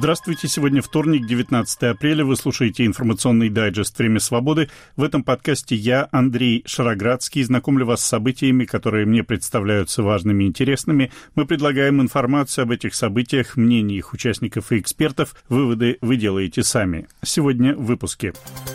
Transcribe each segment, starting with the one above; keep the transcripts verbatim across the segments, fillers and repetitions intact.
Здравствуйте. Сегодня вторник, девятнадцатое апреля. Вы слушаете информационный дайджест «Время свободы». В этом подкасте я, Андрей Шароградский, знакомлю вас с событиями, которые мне представляются важными и интересными. Мы предлагаем информацию об этих событиях, мнения их участников и экспертов. Выводы вы делаете сами. Сегодня в выпуске.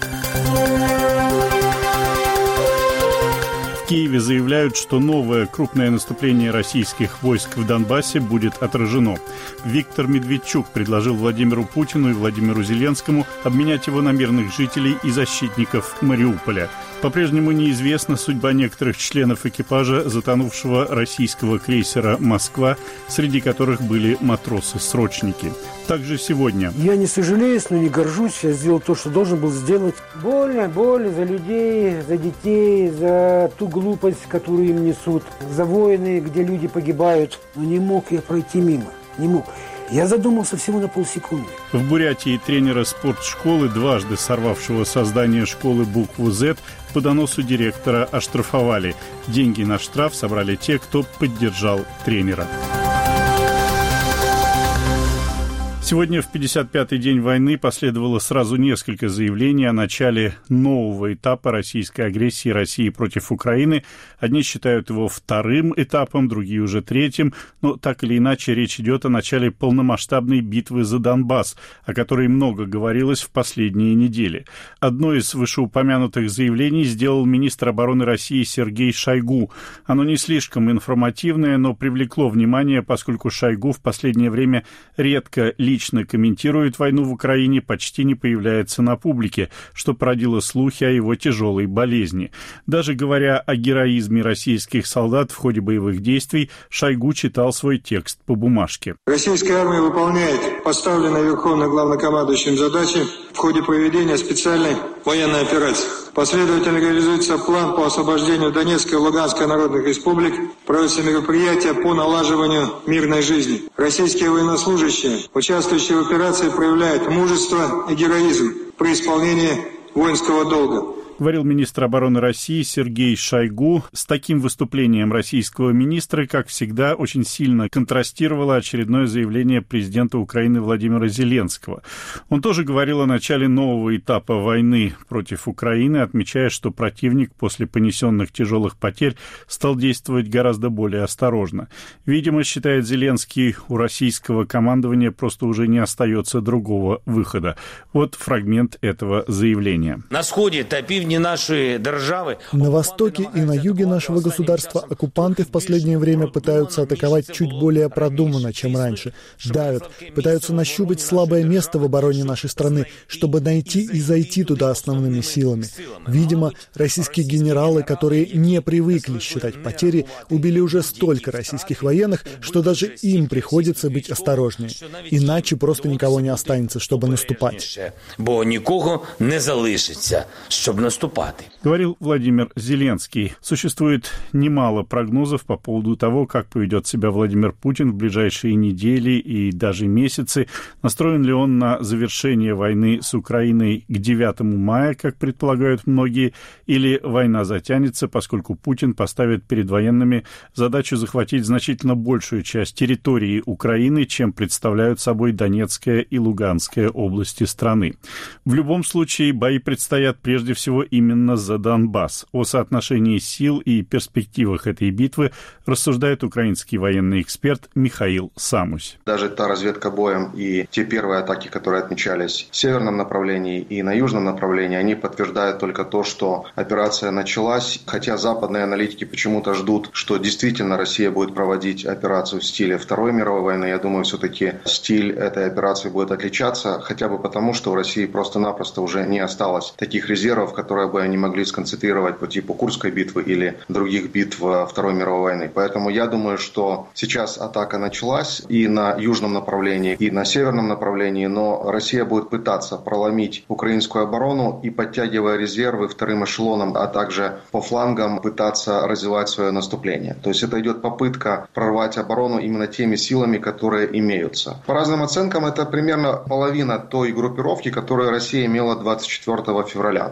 В Киеве заявляют, что новое крупное наступление российских войск в Донбассе будет отражено. Виктор Медведчук предложил Владимиру Путину и Владимиру Зеленскому обменять его на мирных жителей и защитников Мариуполя. По-прежнему неизвестна судьба некоторых членов экипажа затонувшего российского крейсера «Москва», среди которых были матросы-срочники. Также сегодня. Я не сожалею, но не горжусь. Я сделал то, что должен был сделать. Больно, больно за людей, за детей, за ту глупость, которую им несут, за войны, где люди погибают. Но не мог я пройти мимо. Не мог. Я задумался всего на полсекунды. В Бурятии тренера спортшколы, дважды сорвавшего создание школы букву «З», по доносу директора оштрафовали. Деньги на штраф собрали те, кто поддержал тренера. Сегодня, в пятьдесят пятый день войны, последовало сразу несколько заявлений о начале нового этапа российской агрессии России против Украины. Одни считают его вторым этапом, другие уже третьим. Но так или иначе речь идет о начале полномасштабной битвы за Донбасс, о которой много говорилось в последние недели. Одно из вышеупомянутых заявлений сделал министр обороны России Сергей Шойгу. Оно не слишком информативное, но привлекло внимание, поскольку Шойгу в последнее время редко лично лично комментирует войну в Украине, почти не появляется на публике, что породило слухи о его тяжелой болезни. Даже говоря о героизме российских солдат в ходе боевых действий, Шойгу читал свой текст по бумажке. Российская армия выполняет поставленные Верховным Главнокомандующим задачи в ходе проведения специальной военной операции. Последовательно реализуется план по освобождению Донецкой и Луганской народных республик, проводятся мероприятия по налаживанию мирной жизни. Российские военнослужащие, участвующие в операции, проявляют мужество и героизм при исполнении воинского долга. Говорил министр обороны России Сергей Шойгу. С таким выступлением российского министра, как всегда, очень сильно контрастировало очередное заявление президента Украины Владимира Зеленского. Он тоже говорил о начале нового этапа войны против Украины, отмечая, что противник после понесенных тяжелых потерь стал действовать гораздо более осторожно. Видимо, считает Зеленский, у российского командования просто уже не остается другого выхода. Вот фрагмент этого заявления. На сходе топив наши державы. На востоке и на юге нашего государства оккупанты в последнее время пытаются атаковать чуть более продуманно, чем раньше. Давят, пытаются нащупать слабое место в обороне нашей страны, чтобы найти и зайти туда основными силами. Видимо, российские генералы, которые не привыкли считать потери, убили уже столько российских военных, что даже им приходится быть осторожнее. Иначе просто никого не останется, чтобы наступать. Бо никого не залишится, чтобы наступать. Говорил Владимир Зеленский. Существует немало прогнозов по поводу того, как поведет себя Владимир Путин в ближайшие недели и даже месяцы. Настроен ли он на завершение войны с Украиной к девятому мая, как предполагают многие, или война затянется, поскольку Путин поставит перед военными задачу захватить значительно большую часть территории Украины, чем представляют собой Донецкая и Луганская области страны. В любом случае, бои предстоят прежде всего именно за Донбасс. О соотношении сил и перспективах этой битвы рассуждает украинский военный эксперт Михаил Самусь. Даже та разведка боем и те первые атаки, которые отмечались в северном направлении и на южном направлении, они подтверждают только то, что операция началась, хотя западные аналитики почему-то ждут, что действительно Россия будет проводить операцию в стиле Второй мировой войны. Я думаю, все-таки стиль этой операции будет отличаться, хотя бы потому, что в России просто-напросто уже не осталось таких резервов, которые бы они могли сконцентрировать по типу Курской битвы или других битв Второй мировой войны. Поэтому я думаю, что сейчас атака началась и на южном направлении, и на северном направлении, но Россия будет пытаться проломить украинскую оборону и, подтягивая резервы вторым эшелоном, а также по флангам пытаться развивать свое наступление. То есть это идет попытка прорвать оборону именно теми силами, которые имеются. По разным оценкам, это примерно половина той группировки, которую Россия имела двадцать четвёртого февраля. То есть когда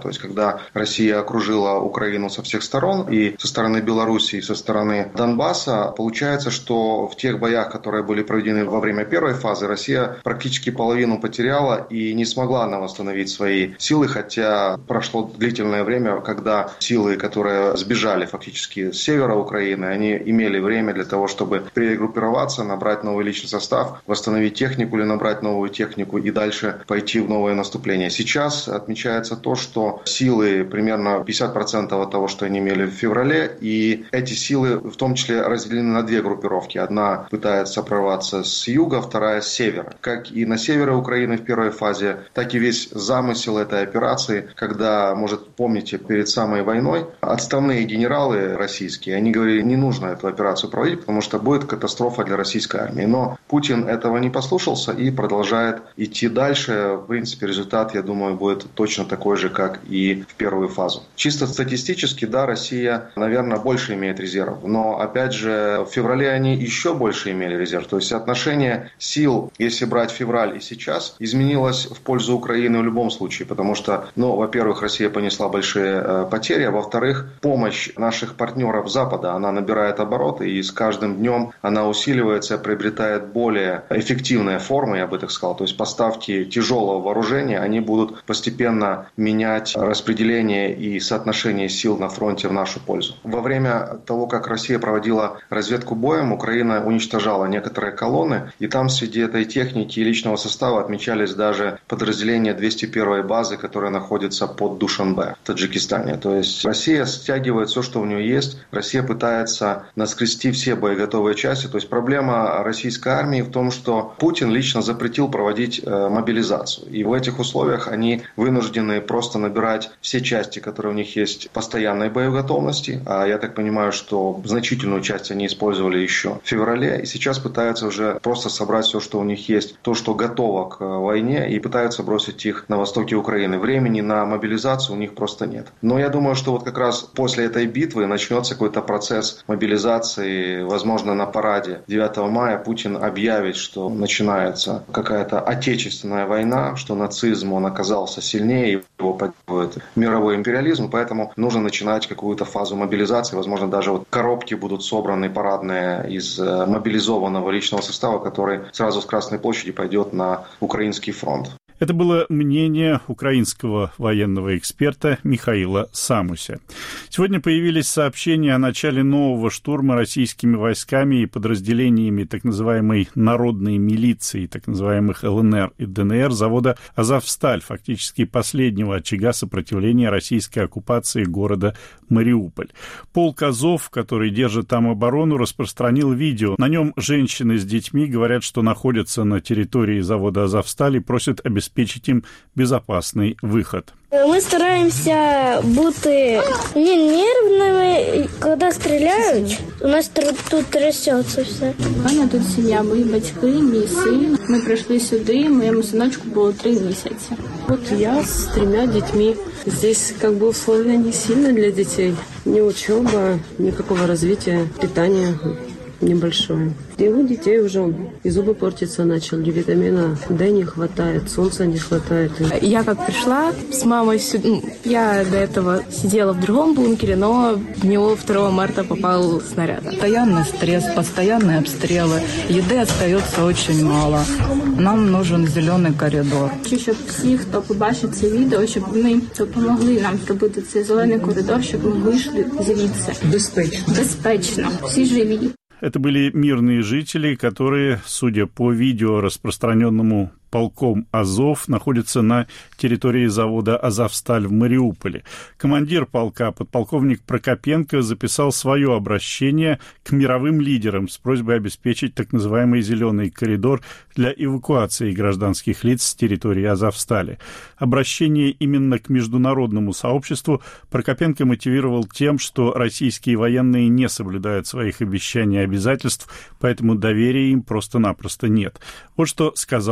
когда Россия окружила Украину со всех сторон, и со стороны Белоруссии, и со стороны Донбасса, получается, что в тех боях, которые были проведены во время первой фазы, Россия практически половину потеряла и не смогла она восстановить свои силы, хотя прошло длительное время, когда силы, которые сбежали фактически с севера Украины, они имели время для того, чтобы перегруппироваться, набрать новый личный состав, восстановить технику или набрать новую технику и дальше пойти в новое наступление. Сейчас отмечается то, что силы примерно пятьдесят процентов от того, что они имели в феврале, и эти силы в том числе разделены на две группировки. Одна пытается прорваться с юга, вторая с севера. Как и на севере Украины в первой фазе, так и весь замысел этой операции, когда, может, помните, перед самой войной отставные генералы российские, они говорили, не нужно эту операцию проводить, потому что будет катастрофа для российской армии. Но Путин этого не послушался и продолжает идти дальше. В принципе, результат, я думаю, будет точно такой же, как и в первую фазу. Чисто статистически, да, Россия, наверное, больше имеет резервов. Но, опять же, в феврале они еще больше имели резерв. То есть соотношение сил, если брать февраль и сейчас, изменилось в пользу Украины в любом случае. Потому что, ну, во-первых, Россия понесла большие э, потери, а во-вторых, помощь наших партнеров Запада, она набирает обороты, и с каждым днем она усиливается, приобретает более эффективные формы, я бы так сказал. То есть поставки тяжелого вооружения, они будут постепенно менять распределение и соотношение сил на фронте в нашу пользу. Во время того, как Россия проводила разведку боем, Украина уничтожала некоторые колонны, и там среди этой техники и личного состава отмечались даже подразделения двести первой базы, которая находится под Душанбе в Таджикистане. То есть Россия стягивает все, что у нее есть. Россия пытается наскрести все боеготовые части. То есть проблема российской армии в том, что Путин лично запретил проводить э, мобилизацию. И в этих условиях они вынуждены просто набирать все части, которые у них есть постоянной боеготовности. А я так понимаю, что значительную часть они использовали еще в феврале. И сейчас пытаются уже просто собрать все, что у них есть, то, что готово к войне, и пытаются бросить их на востоке Украины. Времени на мобилизацию у них просто нет. Но я думаю, что вот как раз после этой битвы начнется какой-то процесс мобилизации. Возможно, на параде девятого мая Путин объявит, что начинается какая-то отечественная война, что нацизм, он оказался сильнее, его поддерживает мировой империализм, поэтому нужно начинать какую-то фазу мобилизации. Возможно, даже вот коробки будут собраны парадные из мобилизованного личного состава, который сразу с Красной площади пойдет на украинский фронт. Это было мнение украинского военного эксперта Михаила Самуся. Сегодня появились сообщения о начале нового штурма российскими войсками и подразделениями так называемой народной милиции, так называемых эл эн эр и дэ эн эр, завода «Азовсталь», фактически последнего очага сопротивления российской оккупации города Мариуполь. Полк «Азов», который держит там оборону, распространил видео. На нем женщины с детьми говорят, что находятся на территории завода «Азовсталь» и просят обеспечить обеспечить им безопасный выход. Мы стараемся бути не нервними, коли стріляють, у нас тут трясеться все. У мене тут сім'я, мої батьки, мій син. Ми прийшли сюди, моєму синочку було три місяці. Вот я с тремя детьми. Здесь как бы условия не сильные для детей. Ни учеба, никакого развития, питания небольшое. И у детей уже и зубы портиться начали, витамина Д не хватает, солнца не хватает. Я как пришла с мамой сюда, я до этого сидела в другом бункере, но в него второго марта попал снаряд. Постоянный стресс, постоянные обстрелы, еды остается очень мало. Нам нужен зеленый коридор. Хочу, щоб всі, хто побачить це відео, щоб вони допомогли нам зробити цей зелений коридор, щоб ми вийшли звідси. Безпечно. Безпечно. Всі живі. Это были мирные жители, которые, судя по видео, распространенному полком «Азов», находятся на территории завода «Азовсталь» в Мариуполе. Командир полка, подполковник Прокопенко, записал свое обращение к мировым лидерам с просьбой обеспечить так называемый «зеленый коридор» для эвакуации гражданских лиц с территории «Азовстали». Обращение именно к международному сообществу Прокопенко мотивировал тем, что российские военные не соблюдают своих обещаний и обязательств, поэтому доверия им просто-напросто нет. Вот что сказал подполковник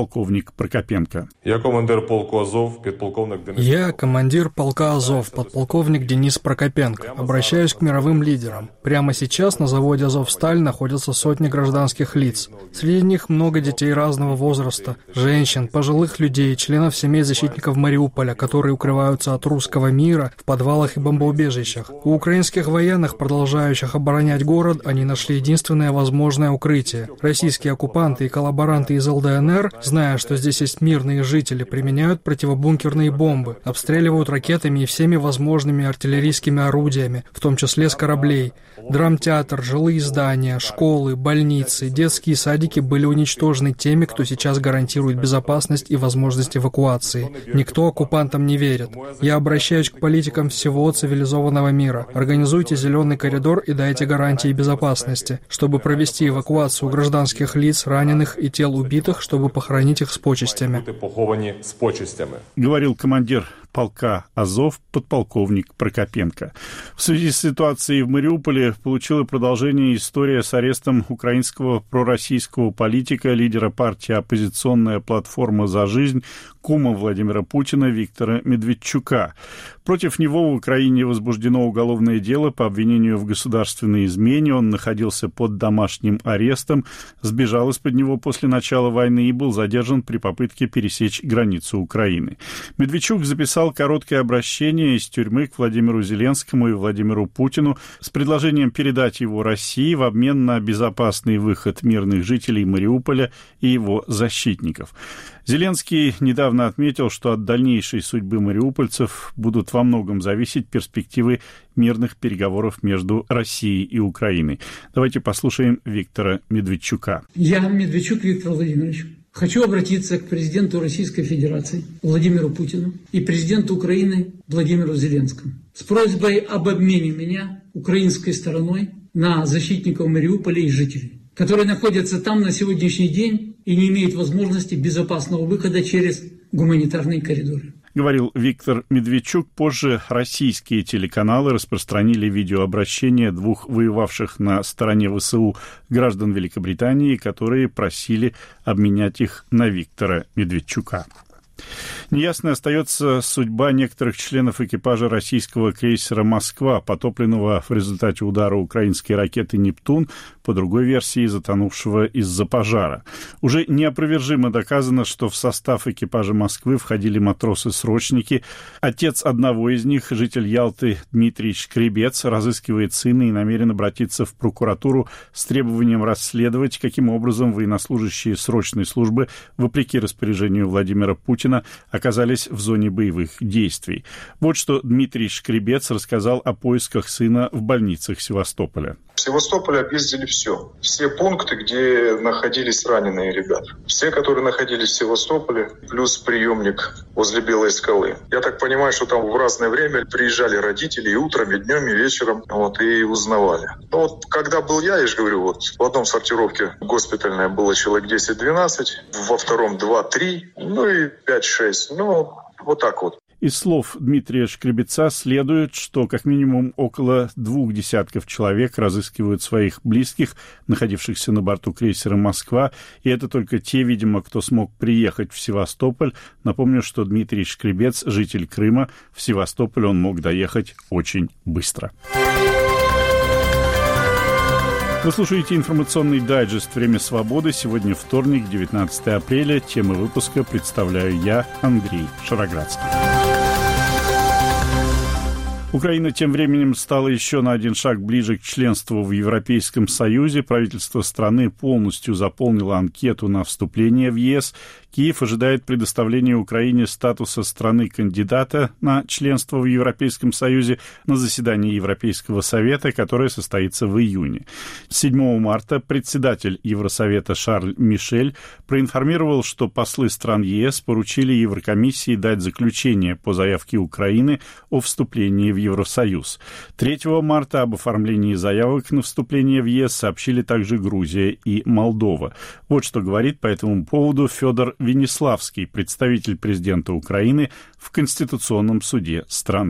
подполковник Прокопенко. Я командир полку Азов, подполковник Денис. Я командир полка Азов, подполковник Денис Прокопенко. Обращаюсь к мировым лидерам. Прямо сейчас на заводе «Азовсталь» находятся сотни гражданских лиц. Среди них много детей разного возраста, женщин, пожилых людей, членов семей защитников Мариуполя, которые укрываются от русского мира в подвалах и бомбоубежищах. У украинских военных, продолжающих оборонять город, они нашли единственное возможное укрытие. Российские оккупанты и коллаборанты из эл дэ эн эр, зная, что здесь есть мирные жители, применяют противобункерные бомбы, обстреливают ракетами и всеми возможными артиллерийскими орудиями, в том числе с кораблей. Драмтеатр, жилые здания, школы, больницы, детские садики были уничтожены теми, кто сейчас гарантирует безопасность и возможность эвакуации. Никто оккупантам не верит. Я обращаюсь к политикам всего цивилизованного мира. Организуйте зеленый коридор и дайте гарантии безопасности, чтобы провести эвакуацию гражданских лиц, раненых и тел убитых, чтобы похоронить их с почестями. Говорил командир полка Азов, подполковник Прокопенко. В связи с ситуацией в Мариуполе получила продолжение история с арестом украинского пророссийского политика, лидера партии «Оппозиционная платформа за жизнь», кума Владимира Путина Виктора Медведчука. Против него в Украине возбуждено уголовное дело по обвинению в государственной измене. Он находился под домашним арестом, сбежал из-под него после начала войны и был задержан при попытке пересечь границу Украины. Медведчук записал короткое обращение из тюрьмы к Владимиру Зеленскому и Владимиру Путину с предложением передать его России в обмен на безопасный выход мирных жителей Мариуполя и его защитников. Зеленский недавно отметил, что от дальнейшей судьбы мариупольцев будут во многом зависеть перспективы мирных переговоров между Россией и Украиной. Давайте послушаем Виктора Медведчука. Я, Медведчук Виктор Владимирович, хочу обратиться к президенту Российской Федерации Владимиру Путину и президенту Украины Владимиру Зеленскому с просьбой об обмене меня украинской стороной на защитников Мариуполя и жителей, которые находятся там на сегодняшний день и не имеют возможности безопасного выхода через гуманитарные коридоры. Говорил Виктор Медведчук. Позже российские телеканалы распространили видеообращение двух воевавших на стороне вэ эс у граждан Великобритании, которые просили обменять их на Виктора Медведчука. Неясной остается судьба некоторых членов экипажа российского крейсера «Москва», потопленного в результате удара украинской ракеты «Нептун», по другой версии, затонувшего из-за пожара. Уже неопровержимо доказано, что в состав экипажа «Москвы» входили матросы-срочники. Отец одного из них, житель Ялты Дмитрий Шкребец, разыскивает сына и намерен обратиться в прокуратуру с требованием расследовать, каким образом военнослужащие срочной службы, вопреки распоряжению Владимира Путина, оказались в зоне боевых действий. Вот что Дмитрий Шкребец рассказал о поисках сына в больницах Севастополя. В Севастополе объездили все. Все пункты, где находились раненые ребята. Все, которые находились в Севастополе, плюс приемник возле Белой скалы. Я так понимаю, что там в разное время приезжали родители и утром, и днем, и вечером, вот, и узнавали. Но вот когда был я, я же говорю, вот в одном сортировке госпитальная было человек десять-двенадцать, во втором два-три, ну и пять-шесть. Ну, вот так вот. Из слов Дмитрия Шкребеца следует, что как минимум около двух десятков человек разыскивают своих близких, находившихся на борту крейсера «Москва», и это только те, видимо, кто смог приехать в Севастополь. Напомню, что Дмитрий Шкребец, житель Крыма, в Севастополь он мог доехать очень быстро. Вы слушаете информационный дайджест «Время свободы». Сегодня вторник, девятнадцатое апреля. Темы выпуска представляю я, Андрей Шароградский. Украина тем временем стала еще на один шаг ближе к членству в Европейском Союзе. Правительство страны полностью заполнило анкету на вступление в е эс. Киев ожидает предоставления Украине статуса страны-кандидата на членство в Европейском Союзе на заседании Европейского Совета, которое состоится в июне. седьмого марта председатель Евросовета Шарль Мишель проинформировал, что послы стран е эс поручили Еврокомиссии дать заключение по заявке Украины о вступлении в Евросоюз. третьего марта об оформлении заявок на вступление в е эс сообщили также Грузия и Молдова. Вот что говорит по этому поводу Федор Венеславский, представитель президента Украины в Конституционном суде страны.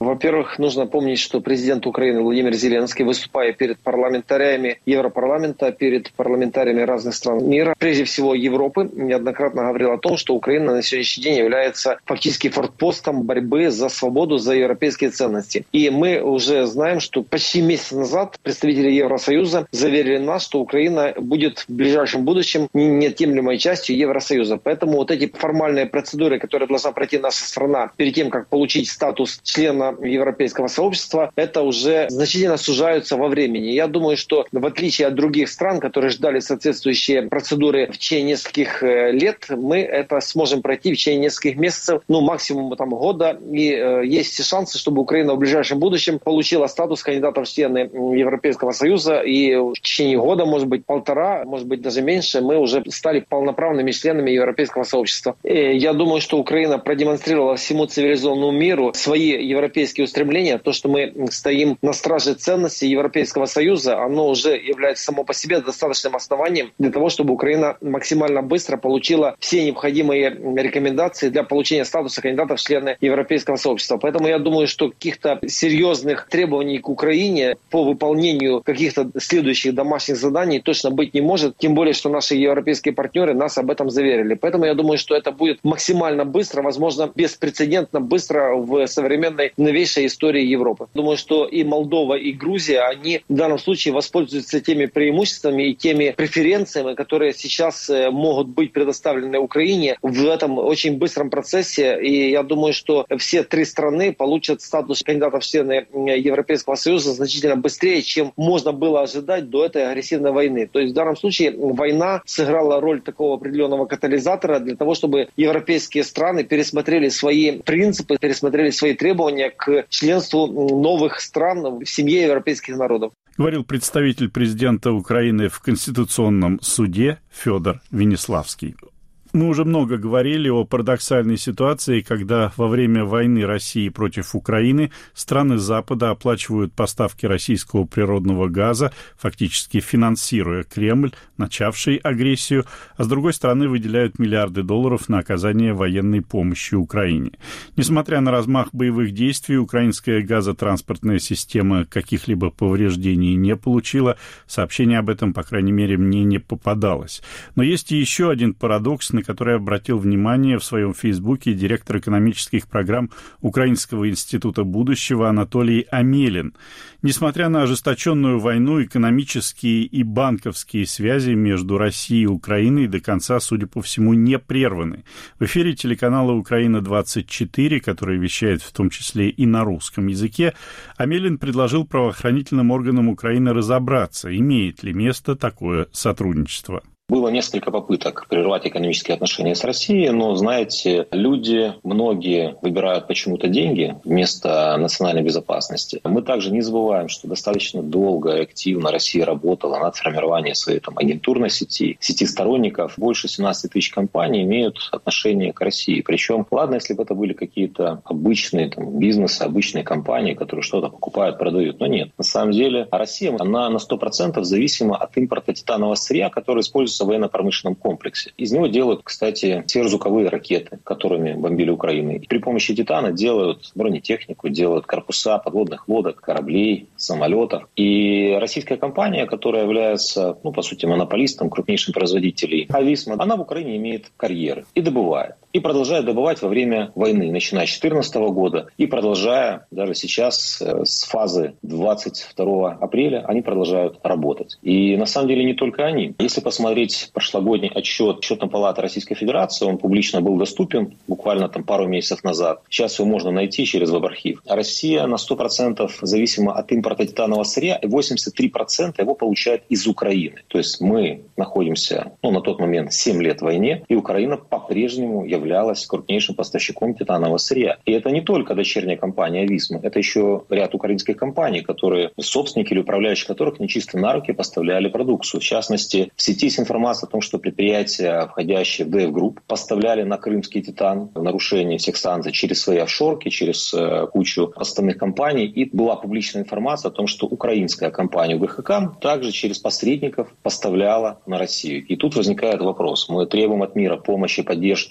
Во-первых, нужно помнить, что президент Украины Владимир Зеленский, выступая перед парламентариями Европарламента, перед парламентариями разных стран мира, прежде всего Европы, неоднократно говорил о том, что Украина на сегодняшний день является фактически форпостом борьбы за свободу, за европейские ценности. И мы уже знаем, что почти месяц назад представители Евросоюза заверили нас, что Украина будет в ближайшем будущем неотъемлемой частью Евросоюза. Поэтому вот эти формальные процедуры, которые должна пройти наша страна перед тем, как получить статус члена европейского сообщества, это уже значительно сужаются во времени. Я думаю, что в отличие от других стран, которые ждали соответствующие процедуры в течение нескольких лет, мы это сможем пройти в течение нескольких месяцев, ну максимум там года. И э, есть шансы, чтобы Украина в ближайшем будущем получила статус кандидата в члены Европейского Союза. И в течение года, может быть, полтора, может быть, даже меньше, мы уже стали полноправными членами Европейского сообщества. И я думаю, что Украина продемонстрировала всему цивилизованному миру свои европейские устремления. То, что мы стоим на страже ценностей Европейского Союза, оно уже является само по себе достаточным основанием для того, чтобы Украина максимально быстро получила все необходимые рекомендации для получения статуса кандидата в члены Европейского сообщества. Поэтому я думаю, что каких-то серьезных требований к Украине по выполнению каких-то следующих домашних заданий точно быть не может. Тем более, что наши европейские партнеры нас об этом заверили. Поэтому я думаю, что это будет максимально быстро, возможно, беспрецедентно быстро в современной новейшей истории Европы. Думаю, что и Молдова, и Грузия, они в данном случае воспользуются теми преимуществами и теми преференциями, которые сейчас могут быть предоставлены Украине в этом очень быстром процессе. И я думаю, что все три страны получат статус кандидатов в члены Европейского Союза значительно быстрее, чем можно было ожидать до этой агрессивной войны. То есть в данном случае война сыграла роль такого определенного катализатора для того, чтобы европейские страны пересмотрели свои принципы, пересмотрели свои требования к членству новых стран в семье европейских народов. Говорил представитель президента Украины в Конституционном суде Федор Венеславский. Мы уже много говорили о парадоксальной ситуации, когда во время войны России против Украины страны Запада оплачивают поставки российского природного газа, фактически финансируя Кремль, начавший агрессию, а с другой стороны выделяют миллиарды долларов на оказание военной помощи Украине. Несмотря на размах боевых действий, украинская газотранспортная система каких-либо повреждений не получила. Сообщение об этом, по крайней мере, мне не попадалось. Но есть и еще один парадокс, на который обратил внимание в своем фейсбуке директор экономических программ Украинского института будущего Анатолий Амелин. Несмотря на ожесточенную войну, экономические и банковские связи между Россией и Украиной до конца, судя по всему, не прерваны. В эфире телеканала «Украина-двадцать четыре», который вещает в том числе и на русском языке, Амелин предложил правоохранительным органам Украины разобраться, имеет ли место такое сотрудничество. Было несколько попыток прервать экономические отношения с Россией, но, знаете, люди, многие выбирают почему-то деньги вместо национальной безопасности. Мы также не забываем, что достаточно долго и активно Россия работала над формированием своей там, агентурной сети, сети сторонников. Больше семнадцать тысяч компаний имеют отношение к России. Причем, ладно, если бы это были какие-то обычные там, бизнесы, обычные компании, которые что-то покупают, продают, но нет. На самом деле Россия, она на сто процентов зависима от импорта титанового сырья, который используется в военно-промышленном комплексе. Из него делают, кстати, сверхзвуковые ракеты, которыми бомбили Украину. И при помощи титана делают бронетехнику, делают корпуса подводных лодок, кораблей, самолетов. И российская компания, которая является, ну, по сути, монополистом, крупнейшим производителем Ависма, она в Украине имеет карьеры и добывает. И продолжает добывать во время войны, начиная с две тысячи четырнадцатого года и продолжая даже сейчас с фазы двадцать второго апреля, они продолжают работать. И на самом деле не только они. Если посмотреть прошлогодний отчет Счетной палаты Российской Федерации, он публично был доступен буквально там пару месяцев назад. Сейчас его можно найти через веб-архив. Россия на сто процентов зависима от импорта титанового сырья, и восемьдесят три процента его получает из Украины. То есть мы находимся, ну, на тот момент семь лет в войне, и Украина по-прежнему является являлась крупнейшим поставщиком титанового сырья. И это не только дочерняя компания Ависма, это еще ряд украинских компаний, которые собственники или управляющие которых нечисто на руки поставляли продукцию. В частности, в сети есть информация о том, что предприятия, входящие в ди эф Group, поставляли на крымский титан в нарушении всех санкций через свои офшорки, через э, кучу остальных компаний. И была публичная информация о том, что украинская компания УГХК также через посредников поставляла на Россию. И тут возникает вопрос. Мы требуем от мира помощи, поддержки, санкций,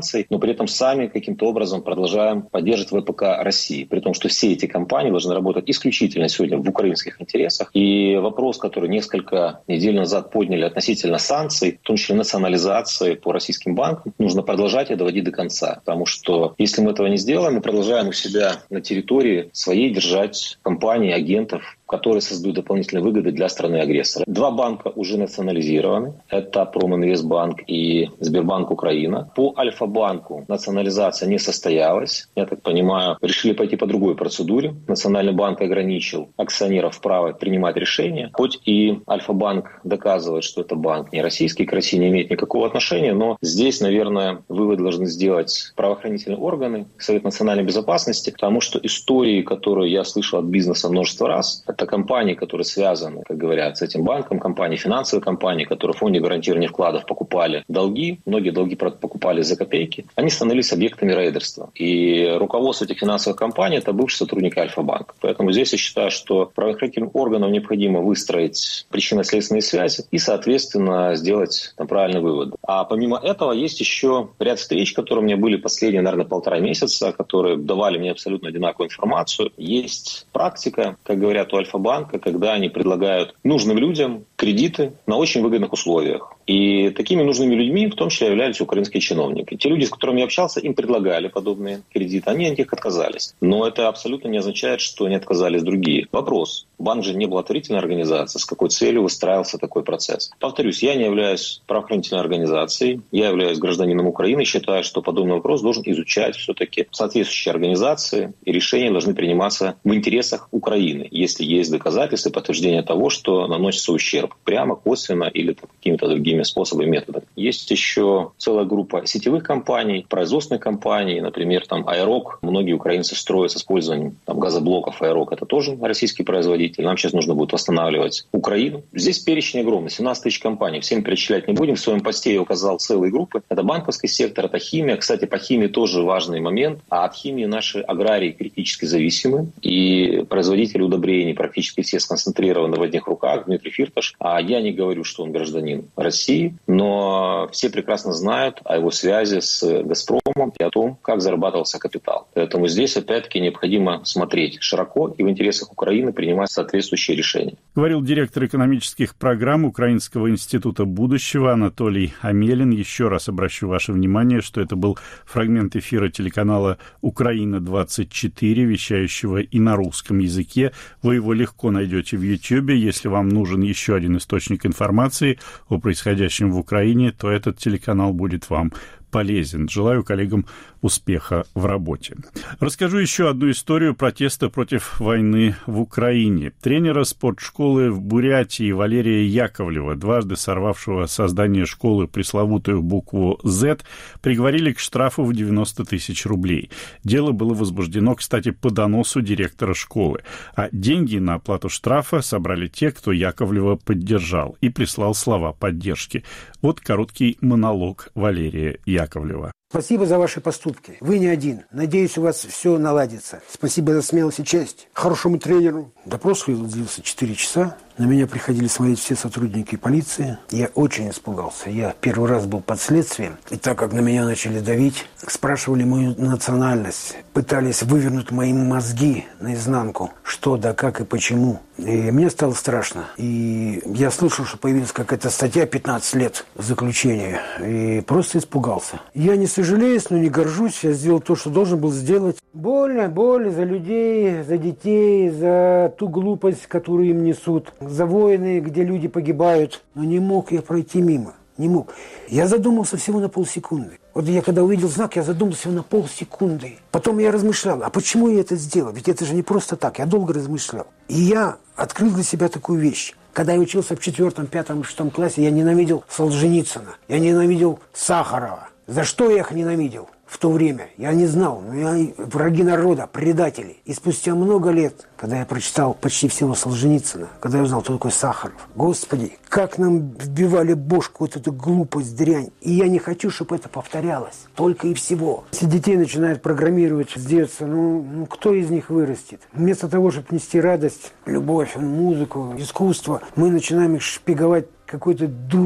санкций, но при этом сами каким-то образом продолжаем поддерживать вэ пэ ка России, при том, что все эти компании должны работать исключительно сегодня в украинских интересах. И вопрос, который несколько недель назад подняли относительно санкций, в том числе национализации по российским банкам, нужно продолжать и доводить до конца. Потому что если мы этого не сделаем, мы продолжаем у себя на территории своей держать компании, агентов, которые создают дополнительные выгоды для страны-агрессора. Два банка уже национализированы. Это Проминвестбанк и Сбербанк Украина. По Альфа-банку национализация не состоялась. Я так понимаю, решили пойти по другой процедуре. Национальный банк ограничил акционеров право принимать решения. Хоть и Альфа-банк доказывает, что это банк не российский, к России не имеет никакого отношения, но здесь, наверное, вывод должны сделать правоохранительные органы, Совет национальной безопасности, потому что истории, которые я слышал от бизнеса множество раз, это компании, которые связаны, как говорят, с этим банком, компании, финансовые компании, которые в фонде гарантирования вкладов покупали долги, многие долги покупали за копейки, они становились объектами рейдерства. И руководство этих финансовых компаний – это бывший сотрудник Альфа-банка. Поэтому здесь я считаю, что правоохранительным органам необходимо выстроить причинно-следственные связи и, соответственно, сделать там правильный вывод. А помимо этого есть еще ряд встреч, которые у меня были последние, наверное, полтора месяца, которые давали мне абсолютно одинаковую информацию. Есть практика, как говорят у Альфа-банка, когда они предлагают нужным людям кредиты на очень выгодных условиях. И такими нужными людьми в том числе являлись украинские чиновники. Те люди, с которыми я общался, им предлагали подобные кредиты, они от них отказались. Но это абсолютно не означает, что не отказались другие. Вопрос. Банк же не благотворительная организация. С какой целью выстраивался такой процесс? Повторюсь, я не являюсь правоохранительной организацией, я являюсь гражданином Украины, считаю, что подобный вопрос должен изучать все-таки соответствующие организации, и решения должны приниматься в интересах Украины, если есть доказательства и подтверждения того, что наносится ущерб прямо, косвенно или какими-то другими способами, методами. Есть еще целая группа сетевых компаний, производственных компаний, например, там Аэрок. Многие украинцы строят с использованием там, газоблоков Аэрок. Это тоже российский производитель. Нам сейчас нужно будет восстанавливать Украину. Здесь перечень огромный, семнадцать тысяч компаний. Всем перечислять не будем. В своем посте я указал целые группы. Это банковский сектор, это химия. Кстати, по химии тоже важный момент. А от химии наши аграрии критически зависимы. И производители удобрений практически все сконцентрированы в одних руках. Дмитрий Фирташ. А я не говорю, что он гражданин России, но все прекрасно знают о его связи с «Газпромом» и о том, как зарабатывался капитал. Поэтому здесь, опять-таки, необходимо смотреть широко и в интересах Украины принимать соответствующие решения. Говорил директор экономических программ Украинского института будущего Анатолий Амелин. Еще раз обращу ваше внимание, что это был фрагмент эфира телеканала «Украина-двадцать четыре», вещающего и на русском языке. Вы его легко найдете в Ютьюбе. Если вам нужен еще один источник информации о происходящем в Украине, то этот телеканал будет вам полезен. Желаю коллегам успеха в работе. Расскажу еще одну историю протеста против войны в Украине. Тренера спортшколы в Бурятии Валерия Яковлева, дважды сорвавшего создание школы пресловутую букву «З», приговорили к штрафу в девяносто тысяч рублей. Дело было возбуждено, кстати, по доносу директора школы. А деньги на оплату штрафа собрали те, кто Яковлева поддержал и прислал слова поддержки. Вот короткий монолог Валерия Яковлева. Спасибо за ваши поступки. Вы не один. Надеюсь, у вас все наладится. Спасибо за смелость и честь. Хорошему тренеру. Допрос длился четыре часа. На меня приходили смотреть все сотрудники полиции. Я очень испугался. Я первый раз был под следствием. И так как на меня начали давить, спрашивали мою национальность, пытались вывернуть мои мозги наизнанку. Что, да как и почему. И мне стало страшно. И я слышал, что появилась какая-то статья пятнадцать лет заключения. И просто испугался. Я не сожалею, но не горжусь. Я сделал то, что должен был сделать. Больно, больно за людей, за детей, за ту глупость, которую им несут. За войны, где люди погибают. Но не мог я пройти мимо. Не мог. Я задумался всего на полсекунды. Вот я когда увидел знак, я задумался всего на полсекунды. Потом я размышлял, а почему я это сделал? Ведь это же не просто так. Я долго размышлял. И я открыл для себя такую вещь. Когда я учился в четвертом, пятом, шестом классе, я ненавидел Солженицына. Я ненавидел Сахарова. За что я их ненавидел? В то время я не знал, но я враги народа, предатели. И спустя много лет, когда я прочитал почти всего Солженицына, когда я узнал, кто такой Сахаров, Господи, как нам вбивали бошку вот эту глупость, дрянь. И я не хочу, чтобы это повторялось. Только и всего. Если детей начинают программировать с детства, ну, ну кто из них вырастет? Вместо того, чтобы нести радость, любовь, музыку, искусство, мы начинаем их шпиговать какой-то дурью.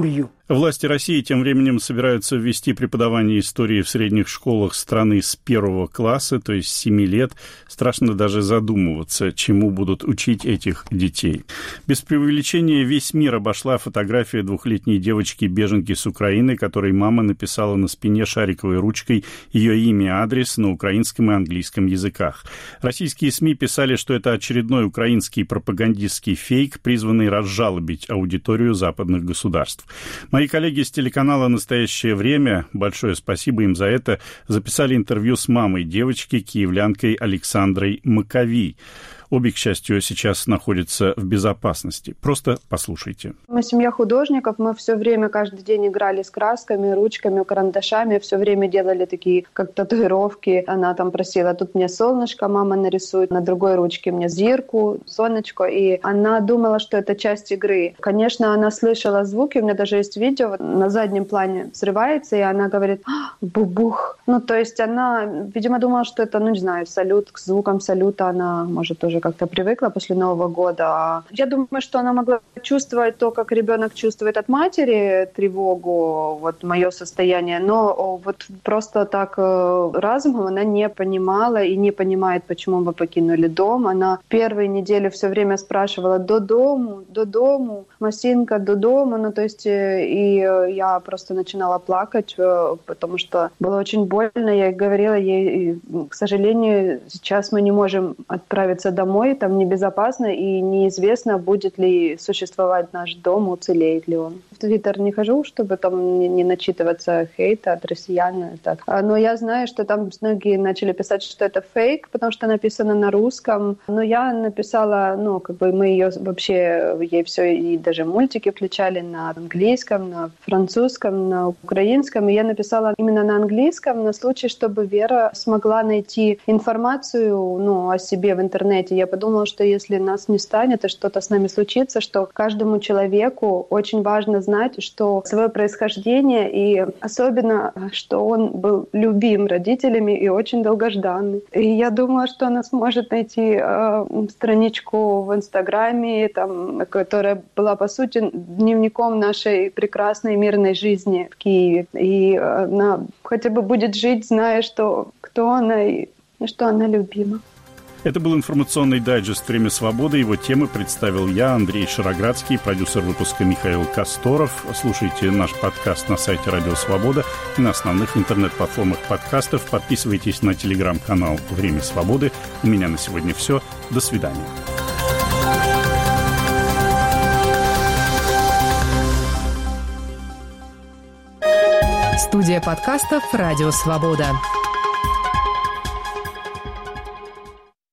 Власти России тем временем собираются ввести преподавание истории в средних школах страны с первого класса, то есть с семи лет. Страшно даже задумываться, чему будут учить этих детей. Без преувеличения весь мир обошла фотография двухлетней девочки-беженки с Украины, которой мама написала на спине шариковой ручкой ее имя и адрес на украинском и английском языках. Российские СМИ писали, что это очередной украинский пропагандистский фейк, призванный разжалобить аудиторию западных государств. Мои коллеги с телеканала «Настоящее время», большое спасибо им за это, записали интервью с мамой девочки, киевлянкой Александрой Маковей. Обе, к счастью, сейчас находятся в безопасности. Просто послушайте. Мы семья художников, мы все время, каждый день играли с красками, ручками, карандашами, все время делали такие, как татуировки. Она там просила, тут мне солнышко мама нарисует, на другой ручке мне зирку, солнышко. И она думала, что это часть игры. Конечно, она слышала звуки, у меня даже есть видео, на заднем плане взрывается, и она говорит «бубух». Ну, то есть она, видимо, думала, что это, ну, не знаю, салют, к звукам салюта она, может, тоже как-то привыкла после Нового года. Я думаю, что она могла чувствовать то, как ребенок чувствует от матери тревогу, вот мое состояние, но вот просто так разумом она не понимала и не понимает, почему мы покинули дом. Она первые недели все время спрашивала «до дому, до дому, Масинка, до дома». Ну, то есть и я просто начинала плакать, потому что было очень больно. Я говорила ей, к сожалению, сейчас мы не можем отправиться домой, там небезопасно и неизвестно, будет ли существовать наш дом, уцелеет ли он. В Твиттер не хожу, чтобы там не, не начитываться хейта от россиян. Так. Но я знаю, что там многие начали писать, что это фейк, потому что написано на русском. Но я написала, ну, как бы мы ее вообще, ей все, и даже мультики включали на английском, на французском, на украинском. И я написала именно на английском на случай, чтобы Вера смогла найти информацию, ну, о себе в интернете. Я подумала, что если нас не станет и что-то с нами случится, что каждому человеку очень важно знать, что свое происхождение, и особенно, что он был любим родителями и очень долгожданный. И я думала, что она сможет найти э, страничку в Инстаграме, там, которая была, по сути, дневником нашей прекрасной мирной жизни в Киеве. И она хотя бы будет жить, зная, что кто она и что она любима. Это был информационный дайджест «Время свободы». Его темы представил я, Андрей Шароградский, продюсер выпуска Михаил Касторов. Слушайте наш подкаст на сайте «Радио Свобода» и на основных интернет-платформах подкастов. Подписывайтесь на телеграм-канал «Время свободы». У меня на сегодня все. До свидания. Студия подкастов «Радио Свобода».